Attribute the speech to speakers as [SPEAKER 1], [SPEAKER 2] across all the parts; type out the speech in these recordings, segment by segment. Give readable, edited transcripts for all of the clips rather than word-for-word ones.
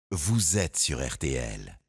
[SPEAKER 1] Vous êtes sur RTL.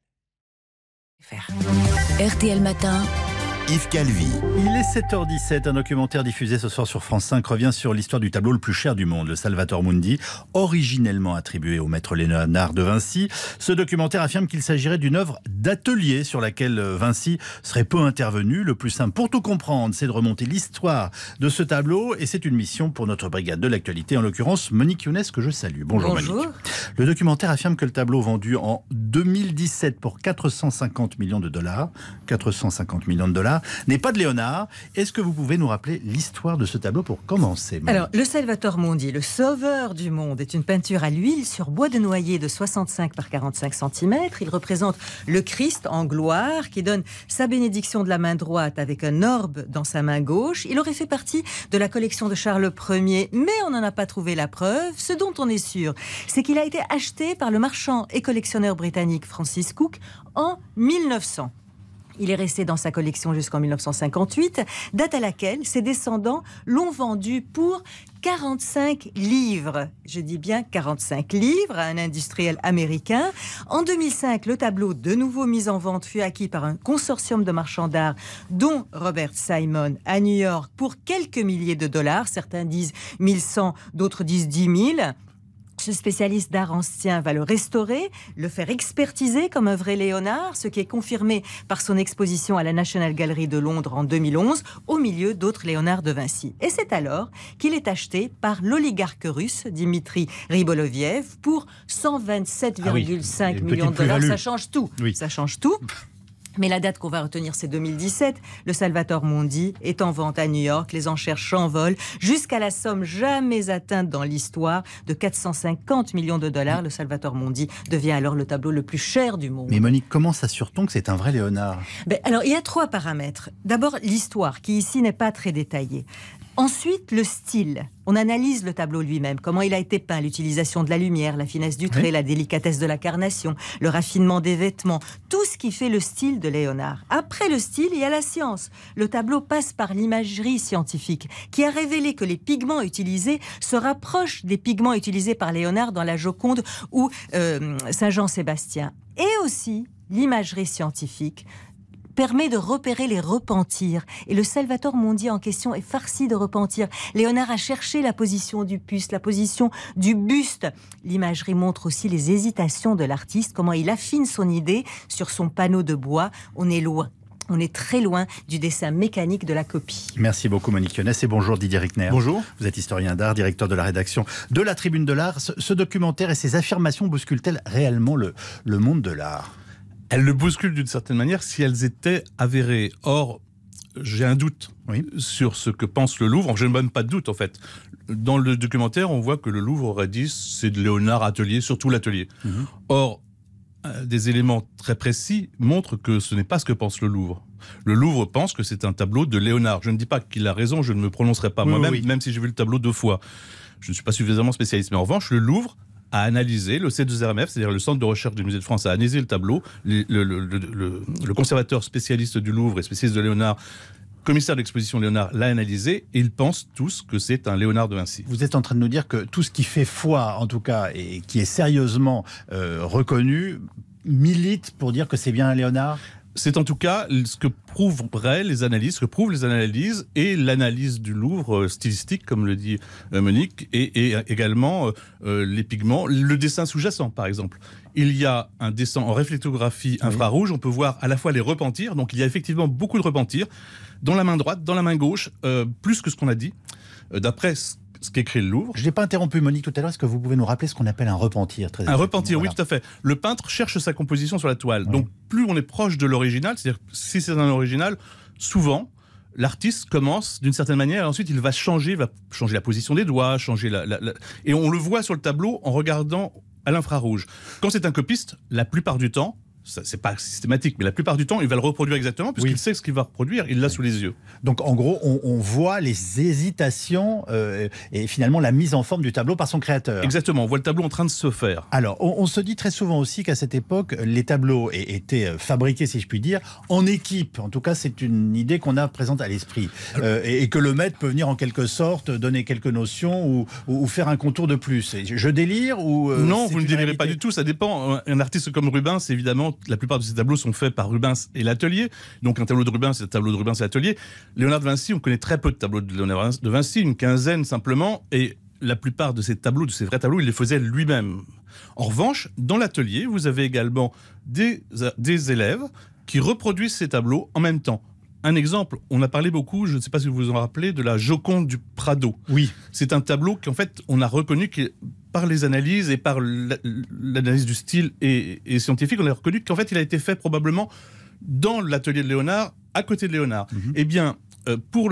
[SPEAKER 2] RTL Matin.
[SPEAKER 1] Yves Calvi.
[SPEAKER 3] Il est 7h17, un documentaire diffusé ce soir sur France 5 revient sur l'histoire du tableau le plus cher du monde, le Salvator Mundi, originellement attribué au maître Léonard de Vinci. Ce documentaire affirme qu'il s'agirait d'une œuvre d'atelier sur laquelle Vinci serait peu intervenu. Le plus simple pour tout comprendre, c'est de remonter l'histoire de ce tableau et c'est une mission pour notre brigade de l'actualité, en l'occurrence Monique Younes, que je salue. Bonjour Monique. Le documentaire affirme que le tableau vendu en 2017 pour 450 millions de dollars, n'est pas de Léonard. Est-ce que vous pouvez nous rappeler l'histoire de ce tableau pour commencer, Monique?
[SPEAKER 4] Alors, le Salvator Mundi, le sauveur du monde, est une peinture à l'huile sur bois de noyer de 65 par 45 cm. Il représente le Christ en gloire qui donne sa bénédiction de la main droite avec un orbe dans sa main gauche. Il aurait fait partie de la collection de Charles Ier, mais on n'en a pas trouvé la preuve. Ce dont on est sûr, c'est qu'il a été acheté par le marchand et collectionneur britannique Francis Cook en 1900. Il est resté dans sa collection jusqu'en 1958, date à laquelle ses descendants l'ont vendu pour 45 livres. Je dis bien 45 livres à un industriel américain. En 2005, le tableau, de nouveau mis en vente, fut acquis par un consortium de marchands d'art, dont Robert Simon, à New York, pour quelques milliers de dollars. Certains disent 1100, d'autres disent 10 000. Ce spécialiste d'art ancien va le restaurer, le faire expertiser comme un vrai Léonard, ce qui est confirmé par son exposition à la National Gallery de Londres en 2011, au milieu d'autres Léonard de Vinci. Et c'est alors qu'il est acheté par l'oligarque russe Dimitri Riboloviev pour 127,5 millions de dollars. Ça change tout. Oui. Ça change tout. Mais la date qu'on va retenir, c'est 2017. Le Salvator Mundi est en vente à New York. Les enchères s'envolent jusqu'à la somme jamais atteinte dans l'histoire de 450 millions de dollars. Le Salvator Mundi devient alors le tableau le plus cher du monde.
[SPEAKER 3] Mais Monique, comment s'assure-t-on que c'est un vrai Léonard ?
[SPEAKER 4] Alors, il y a 3 paramètres. D'abord, l'histoire, qui ici n'est pas très détaillée. Ensuite, le style. On analyse le tableau lui-même, comment il a été peint, l'utilisation de la lumière, la finesse du trait, la délicatesse de la carnation, le raffinement des vêtements, tout ce qui fait le style de Léonard. Après le style, il y a la science. Le tableau passe par l'imagerie scientifique, qui a révélé que les pigments utilisés se rapprochent des pigments utilisés par Léonard dans la Joconde ou Saint-Jean-Sébastien. Et aussi l'imagerie scientifique permet de repérer les repentirs. Et le Salvator Mundi en question est farci de repentirs. Léonard a cherché la position du buste, la position du buste. L'imagerie montre aussi les hésitations de l'artiste, comment il affine son idée sur son panneau de bois. On est loin. On est très loin du dessin mécanique de la copie.
[SPEAKER 3] Merci beaucoup Monique Younes et bonjour Didier Rickner.
[SPEAKER 5] Bonjour.
[SPEAKER 3] Vous êtes historien d'art, directeur de la rédaction de la Tribune de l'Art. Ce documentaire et ses affirmations bousculent-elles réellement le monde de l'art ?
[SPEAKER 5] Elles le bousculent d'une certaine manière si elles étaient avérées. Or, j'ai un doute sur ce que pense le Louvre. Je n'ai même pas de doute en fait. Dans le documentaire, on voit que le Louvre aurait dit c'est de Léonard atelier, surtout l'atelier. Or, des éléments très précis montrent que ce n'est pas ce que pense le Louvre. Le Louvre pense que c'est un tableau de Léonard. Je ne dis pas qu'il a raison, je ne me prononcerai pas moi-même, même si j'ai vu le tableau 2 fois. Je ne suis pas suffisamment spécialiste. Mais en revanche, le Louvre a analysé, le C2RMF, c'est-à-dire le Centre de recherche du Musée de France, a analysé le tableau. Le conservateur spécialiste du Louvre et spécialiste de Léonard, commissaire d'exposition Léonard, l'a analysé et ils pensent tous que c'est un Léonard de Vinci.
[SPEAKER 3] Vous êtes en train de nous dire que tout ce qui fait foi, en tout cas, et qui est sérieusement reconnu, milite pour dire que c'est bien un Léonard ?
[SPEAKER 5] C'est en tout cas ce que prouveraient les analyses, ce que prouvent les analyses et l'analyse du Louvre stylistique, comme le dit Monique, et également les pigments, le dessin sous-jacent par exemple. Il y a un dessin en réflectographie infrarouge, on peut voir à la fois les repentirs, donc il y a effectivement beaucoup de repentirs, dans la main droite, dans la main gauche, plus que ce qu'on a dit, d'après ce qu'écrit le Louvre.
[SPEAKER 3] Je n'ai pas interrompu Monique tout à l'heure, est-ce que vous pouvez nous rappeler ce qu'on appelle un repentir ?
[SPEAKER 5] Un repentir, oui, tout à fait. Le peintre cherche sa composition sur la toile. Donc plus on est proche de l'original, c'est-à-dire si c'est un original, souvent l'artiste commence d'une certaine manière et ensuite il va changer la position des doigts, changer et on le voit sur le tableau en regardant à l'infrarouge. Quand c'est un copiste, la plupart du temps, c'est pas systématique, mais la plupart du temps, il va le reproduire exactement, puisqu'il sait ce qu'il va reproduire, il l'a sous les yeux.
[SPEAKER 3] Donc en gros, on voit les hésitations et finalement la mise en forme du tableau par son créateur.
[SPEAKER 5] Exactement, on voit le tableau en train de se faire.
[SPEAKER 3] Alors, on se dit très souvent aussi qu'à cette époque, les tableaux étaient fabriqués, si je puis dire, en équipe. En tout cas, c'est une idée qu'on a présente à l'esprit. Et que le maître peut venir en quelque sorte donner quelques notions ou faire un contour de plus. Je délire ou
[SPEAKER 5] non, vous ne délirez pas du tout, ça dépend. Un artiste comme Rubens, évidemment, la plupart de ses tableaux sont faits par Rubens et l'atelier. Donc un tableau de Rubens, c'est un tableau de Rubens et l'atelier. Léonard de Vinci, on connaît très peu de tableaux de Léonard de Vinci, une quinzaine simplement, et la plupart de ces tableaux, de ces vrais tableaux, il les faisait lui-même. En revanche, dans l'atelier, vous avez également des élèves qui reproduisent ces tableaux en même temps. Un exemple, on a parlé beaucoup, je ne sais pas si vous vous en rappelez, de la Joconde du Prado.
[SPEAKER 3] Oui.
[SPEAKER 5] C'est un tableau qu'en fait, on a reconnu par les analyses et par l'analyse du style et scientifique, on a reconnu qu'en fait, il a été fait probablement dans l'atelier de Léonard, à côté de Léonard. Eh bien, pour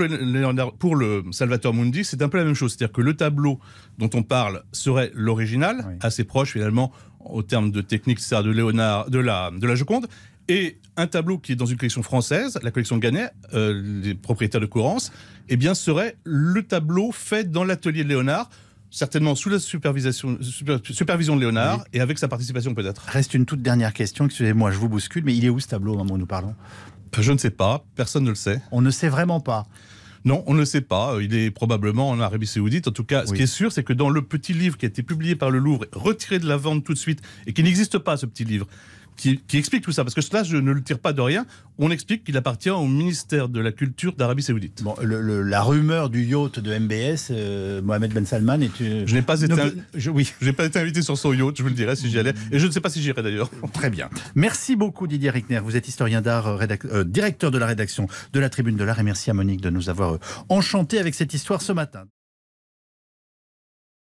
[SPEAKER 5] le Salvator Mundi, c'est un peu la même chose. C'est-à-dire que le tableau dont on parle serait l'original, assez proche finalement, au terme de technique, c'est-à-dire de Léonard, de la Joconde. Et un tableau qui est dans une collection française, la collection Gannet, les propriétaires de Courrens, eh bien, serait le tableau fait dans l'atelier de Léonard, certainement sous la supervision de Léonard, et avec sa participation peut-être.
[SPEAKER 3] Reste une toute dernière question, excusez-moi, je vous bouscule, mais il est où ce tableau au moment où nous parlons ?
[SPEAKER 5] Je ne sais pas, personne ne le sait.
[SPEAKER 3] On ne sait vraiment pas.
[SPEAKER 5] Non, on ne le sait pas. Il est probablement en Arabie Saoudite. En tout cas, ce qui est sûr, c'est que dans le petit livre qui a été publié par le Louvre, retiré de la vente tout de suite, et qui n'existe pas, ce petit livre, qui explique tout ça, parce que cela, je ne le tire pas de rien, on explique qu'il appartient au ministère de la Culture d'Arabie Saoudite.
[SPEAKER 3] Bon, la rumeur du yacht de MBS, Mohamed Ben Salman, est...
[SPEAKER 5] Je n'ai pas été invité sur son yacht, je vous le dirai si j'y allais, et je ne sais pas si j'irai d'ailleurs.
[SPEAKER 3] Très bien. Merci beaucoup Didier Rickner, vous êtes historien d'art, directeur de la rédaction de la Tribune de l'Art, et merci à Monique de nous avoir enchantés avec cette histoire ce matin.